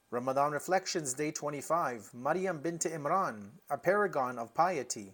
Ramadan Reflections Day 25, Maryam bint Imran, a paragon of piety.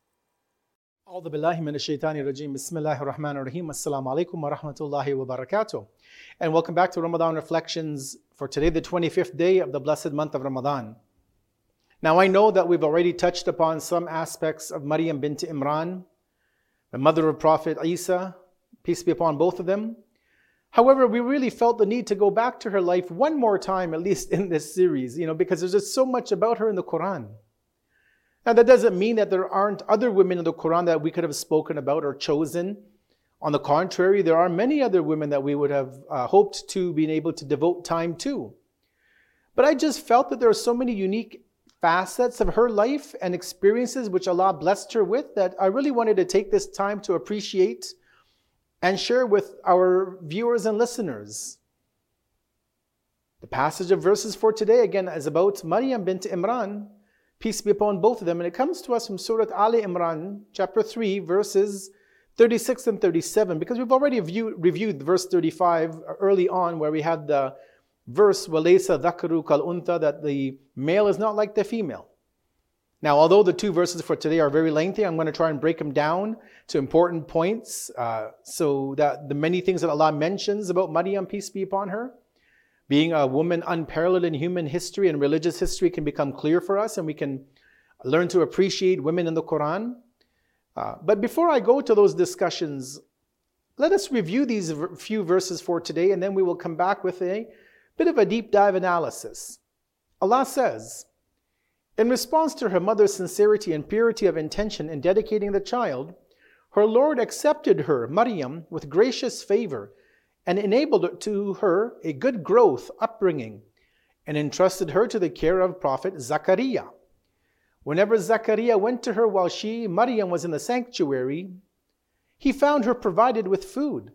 أعوذ بالله من الشيطان الرجيم بسم الله الرحمن الرحيم السلام عليكم ورحمة الله وبركاته. And welcome back to Ramadan Reflections for today, the 25th day of the blessed month of Ramadan. Now I know that we've already touched upon some aspects of Maryam bint Imran, the mother of Prophet Isa, peace be upon both of them. However, we really felt the need to go back to her life one more time, at least in this series, because there's just so much about her in the Quran. Now, that doesn't mean that there aren't other women in the Quran that we could have spoken about or chosen. On the contrary, there are many other women that we would have hoped to be able to devote time to. But I just felt that there are so many unique facets of her life and experiences which Allah blessed her with that I really wanted to take this time to appreciate and share with our viewers and listeners. The passage of verses for today, again, is about Maryam bint Imran, peace be upon both of them, and it comes to us from Surah Ali Imran, chapter 3, verses 36 and 37, because we've already reviewed verse 35 early on, where we had the verse, وَلَيْسَ ذَكَرُ كَالْأُنْثَى, that the male is not like the female. Now, although the two verses for today are very lengthy, I'm going to try and break them down to important points so that the many things that Allah mentions about Maryam, peace be upon her, being a woman unparalleled in human history and religious history, can become clear for us and we can learn to appreciate women in the Quran. But before I go to those discussions, let us review these few verses for today, and then we will come back with a bit of a deep dive analysis. Allah says, in response to her mother's sincerity and purity of intention in dedicating the child, her Lord accepted her, Maryam, with gracious favor and enabled to her a good growth, upbringing, and entrusted her to the care of Prophet Zakaria. Whenever Zakaria went to her while she, Maryam, was in the sanctuary, he found her provided with food.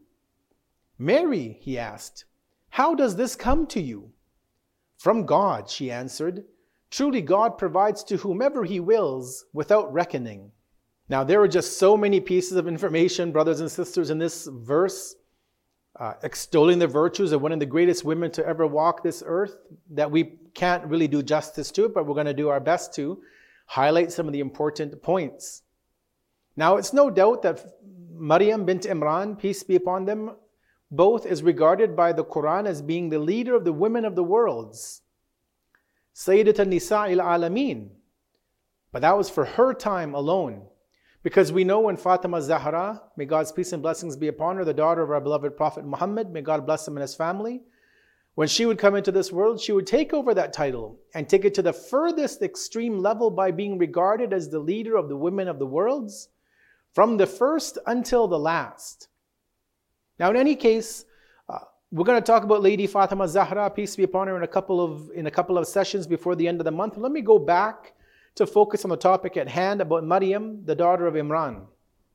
Mary, he asked, how does this come to you? From God, she answered. Truly God provides to whomever He wills without reckoning. Now there are just so many pieces of information, brothers and sisters, in this verse, extolling the virtues of one of the greatest women to ever walk this earth, that we can't really do justice to it, but we're going to do our best to highlight some of the important points. Now it's no doubt that Maryam bint Imran, peace be upon them both, is regarded by the Quran as being the leader of the women of the worlds. Sayyidat al-Nisa al-Alameen. But that was for her time alone. Because we know when Fatima Zahra, may God's peace and blessings be upon her, the daughter of our beloved Prophet Muhammad, may God bless him and his family, when she would come into this world, she would take over that title and take it to the furthest extreme level by being regarded as the leader of the women of the worlds, from the first until the last. Now in any case, we're going to talk about Lady Fatima Zahra, peace be upon her, in a couple of sessions before the end of the month. Let me go back to focus on the topic at hand about Maryam, the daughter of Imran.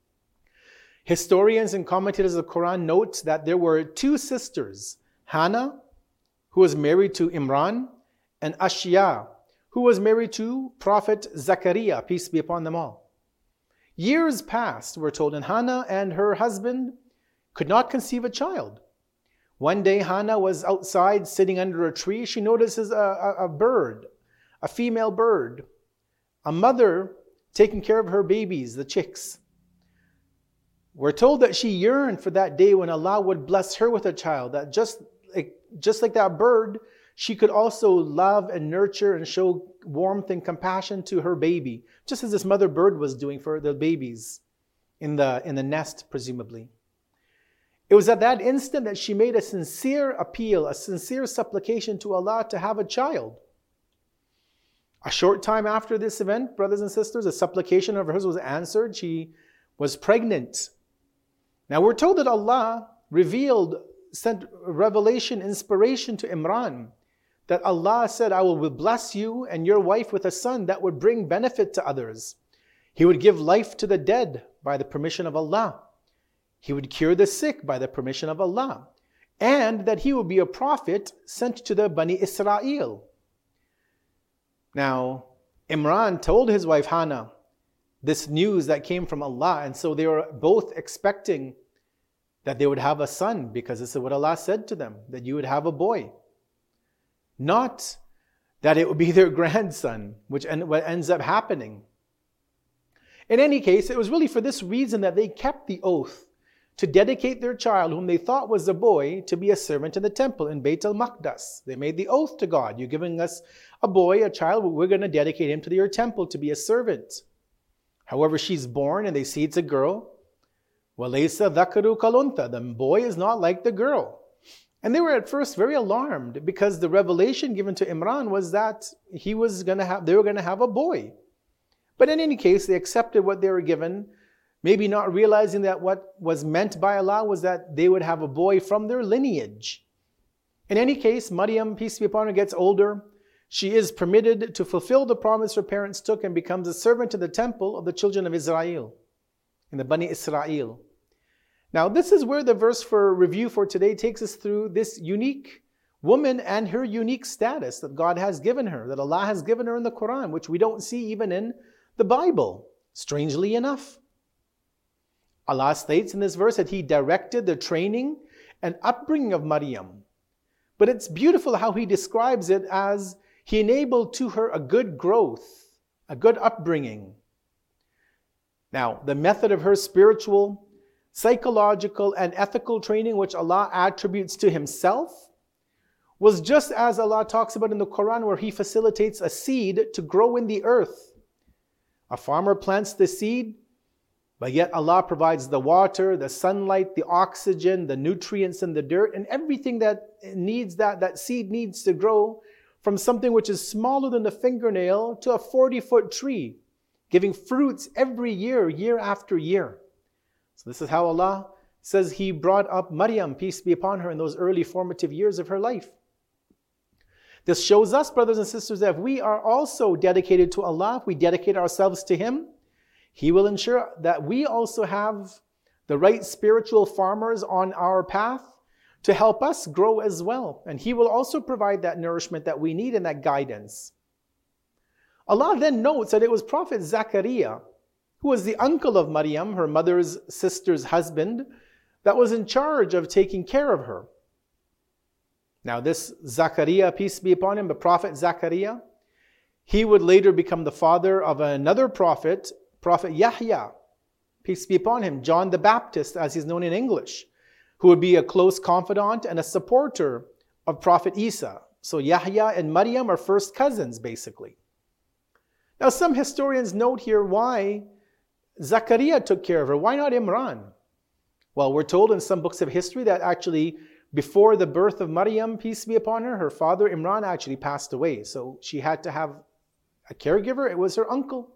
Historians and commentators of the Quran note that there were two sisters, Hannah, who was married to Imran, and Ashya, who was married to Prophet Zakaria, peace be upon them all. Years passed, we're told, and Hannah and her husband could not conceive a child. One day Hannah was outside sitting under a tree. She notices a bird, a female bird, a mother taking care of her babies, the chicks. We're told that she yearned for that day when Allah would bless her with a child, that just like that bird, she could also love and nurture and show warmth and compassion to her baby, just as this mother bird was doing for the babies in the nest, presumably. It was at that instant that she made a sincere appeal, a sincere supplication to Allah to have a child. A short time after this event, brothers and sisters, a supplication of hers was answered. She was pregnant. Now we're told that Allah sent revelation, inspiration to Imran, that Allah said, I will bless you and your wife with a son that would bring benefit to others. He would give life to the dead by the permission of Allah. He would cure the sick by the permission of Allah. And that he would be a prophet sent to the Bani Israel. Now, Imran told his wife Hannah this news that came from Allah. And so they were both expecting that they would have a son, because this is what Allah said to them, that you would have a boy. Not that it would be their grandson, what ends up happening. In any case, it was really for this reason that they kept the oath to dedicate their child, whom they thought was a boy, to be a servant in the temple in Beit al-Maqdas. They made the oath to God, you're giving us a boy, a child, we're going to dedicate him to your temple to be a servant. However, she's born and they see it's a girl. وَلَيْسَ ذَكَرُ كَالْأُنْثَى. The boy is not like the girl. And they were at first very alarmed because the revelation given to Imran was that they were going to have a boy. But in any case, they accepted what they were given, maybe not realizing that what was meant by Allah was that they would have a boy from their lineage. In any case, Maryam, peace be upon her, gets older. She is permitted to fulfill the promise her parents took and becomes a servant in the temple of the children of Israel, in the Bani Israel. Now, this is where the verse for review for today takes us through this unique woman and her unique status that God has given her, that Allah has given her in the Quran, which we don't see even in the Bible, strangely enough. Allah states in this verse that He directed the training and upbringing of Maryam. But it's beautiful how He describes it as He enabled to her a good growth, a good upbringing. Now, the method of her spiritual, psychological, and ethical training, which Allah attributes to Himself, was just as Allah talks about in the Quran, where He facilitates a seed to grow in the earth. A farmer plants the seed, but yet Allah provides the water, the sunlight, the oxygen, the nutrients in the dirt, and everything that needs that seed needs to grow from something which is smaller than a fingernail to a 40-foot tree, giving fruits every year, year after year. So this is how Allah says He brought up Maryam, peace be upon her, in those early formative years of her life. This shows us, brothers and sisters, that if we are also dedicated to Allah, if we dedicate ourselves to Him, He will ensure that we also have the right spiritual farmers on our path to help us grow as well. And He will also provide that nourishment that we need and that guidance. Allah then notes that it was Prophet Zakaria, who was the uncle of Maryam, her mother's sister's husband, that was in charge of taking care of her. Now this Zakaria, peace be upon him, the Prophet Zakaria, he would later become the father of another prophet, Prophet Yahya, peace be upon him, John the Baptist as he's known in English, who would be a close confidant and a supporter of Prophet Isa. So Yahya and Maryam are first cousins basically. Now some historians note here why Zakaria took care of her. Why not Imran? Well, we're told in some books of history that actually before the birth of Maryam, peace be upon her, her father Imran actually passed away. So she had to have a caregiver. It was her uncle.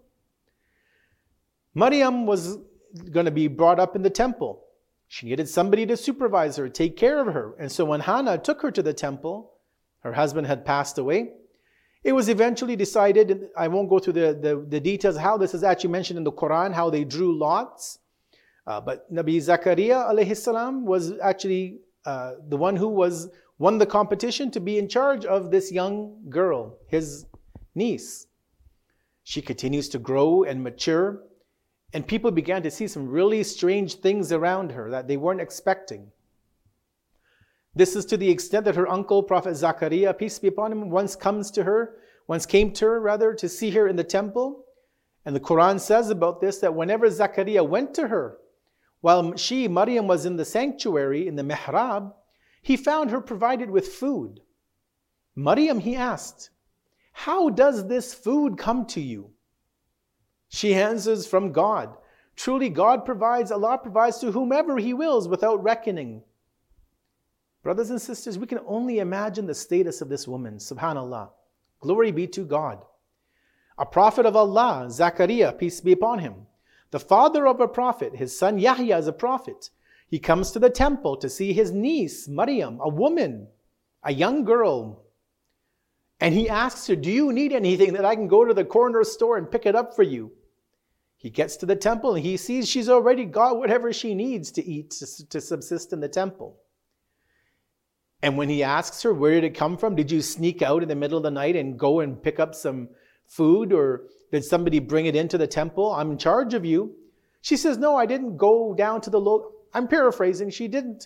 Maryam was going to be brought up in the temple. She needed somebody to supervise her, take care of her. And so when Hannah took her to the temple, her husband had passed away. It was eventually decided, I won't go through the details how this is actually mentioned in the Quran, how they drew lots. But Nabi Zakaria alayhi salam was actually the one who won the competition to be in charge of this young girl, his niece. She continues to grow and mature, and people began to see some really strange things around her that they weren't expecting. This is to the extent that her uncle, Prophet Zakaria, peace be upon him, once came to her to see her in the temple. And the Quran says about this that whenever Zakaria went to her, while Maryam was in the sanctuary, in the mihrab, he found her provided with food. Maryam, he asked, "How does this food come to you?" She answers, "From God. Truly God provides, Allah provides to whomever He wills without reckoning." Brothers and sisters, we can only imagine the status of this woman, subhanallah. Glory be to God. A prophet of Allah, Zakaria, peace be upon him, the father of a prophet, his son Yahya is a prophet. He comes to the temple to see his niece, Maryam, a woman, a young girl. And he asks her, "Do you need anything that I can go to the corner store and pick it up for you?" He gets to the temple and he sees she's already got whatever she needs to eat to subsist in the temple. And when he asks her, "Where did it come from? Did you sneak out in the middle of the night and go and pick up some food, or did somebody bring it into the temple? I'm in charge of you." She says, "No, I didn't go down to the I'm paraphrasing. She didn't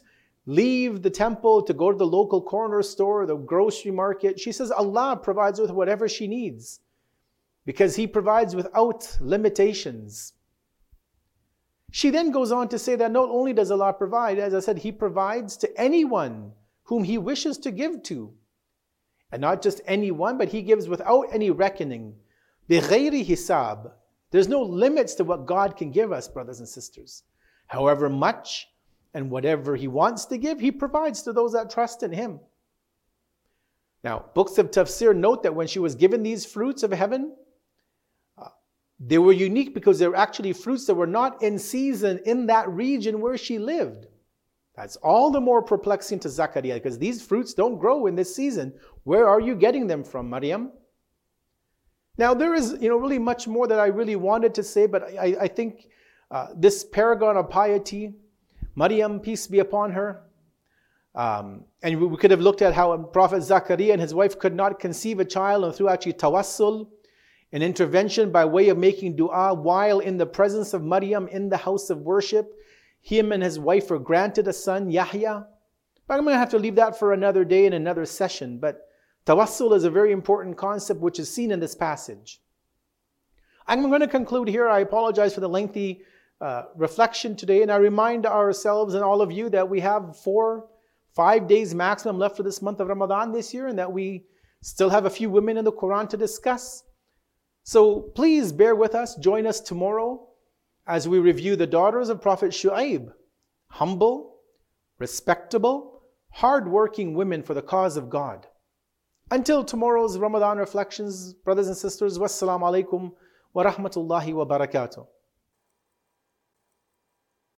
leave the temple to go to the local corner store, the grocery market. She says Allah provides her with whatever she needs because He provides without limitations. She then goes on to say that not only does Allah provide, as I said, He provides to anyone whom He wishes to give to. And not just anyone, but He gives without any reckoning. بِغَيْرِ hisab. There's no limits to what God can give us, brothers and sisters. However much and whatever He wants to give, He provides to those that trust in Him. Now, books of tafsir note that when she was given these fruits of heaven, they were unique because they were actually fruits that were not in season in that region where she lived. That's all the more perplexing to Zakaria because these fruits don't grow in this season. Where are you getting them from, Maryam? Now there is really much more that I really wanted to say, but I think this paragon of piety, Maryam, peace be upon her, and we could have looked at how Prophet Zakaria and his wife could not conceive a child, and through actually tawassul, an intervention by way of making dua while in the presence of Maryam in the house of worship, him and his wife were granted a son, Yahya. But I'm going to have to leave that for another day and another session. But tawassul is a very important concept which is seen in this passage. I'm going to conclude here. I apologize for the lengthy reflection today. And I remind ourselves and all of you that we have 4-5 days maximum left for this month of Ramadan this year, and that we still have a few women in the Quran to discuss. So please bear with us. Join us tomorrow as we review the daughters of Prophet Shu'aib. Humble, respectable, hard-working women for the cause of God. Until tomorrow's Ramadan reflections, brothers and sisters, wassalamu alaikum wa rahmatullahi wa barakatuh.